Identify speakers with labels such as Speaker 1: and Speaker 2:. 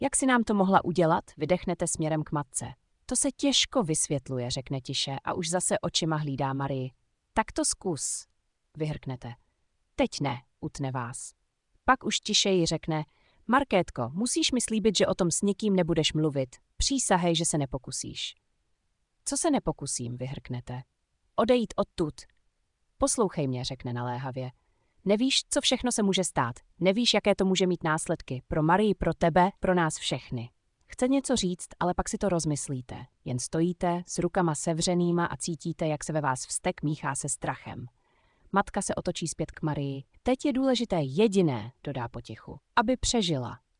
Speaker 1: Jak si nám to mohla udělat? Vydechnete směrem k matce. To se těžko vysvětluje, řekne tiše a už zase očima hlídá Marii. Tak to zkus, vyhrknete. Teď ne, utne vás. Pak už tišeji řekne, Markétko, musíš mi slíbit, že o tom s nikým nebudeš mluvit. Přísahej, že se nepokusíš. Co se nepokusím, vyhrknete. Odejít odtud. Poslouchej mě, řekne naléhavě. Nevíš, co všechno se může stát. Nevíš, jaké to může mít následky. Pro Marii, pro tebe, pro nás všechny. Chce něco říct, ale pak si to rozmyslíte. Jen stojíte s rukama sevřenýma a cítíte, jak se ve vás vztek míchá se strachem. Matka se otočí zpět k Marii. Teď je důležité jediné, dodá potichu, aby přežila.